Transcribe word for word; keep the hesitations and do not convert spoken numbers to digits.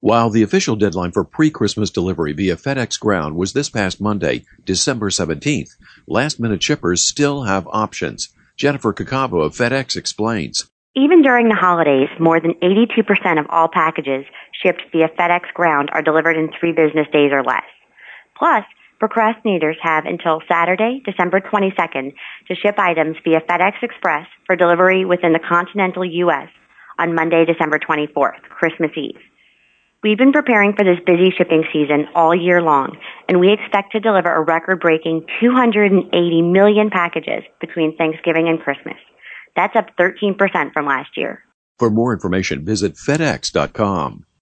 While the official deadline for pre-Christmas delivery via FedEx Ground was this past Monday, December seventeenth, last-minute shippers still have options. Jennifer Kakavo of FedEx explains. Even during the holidays, more than eighty-two percent of all packages shipped via FedEx Ground are delivered in three business days or less. Plus, procrastinators have until Saturday, December twenty-second, to ship items via FedEx Express for delivery within the continental U S on Monday, December twenty-fourth, Christmas Eve. We've been preparing for this busy shipping season all year long, and we expect to deliver a record-breaking two hundred eighty million packages between Thanksgiving and Christmas. That's up thirteen percent from last year. For more information, visit FedEx dot com.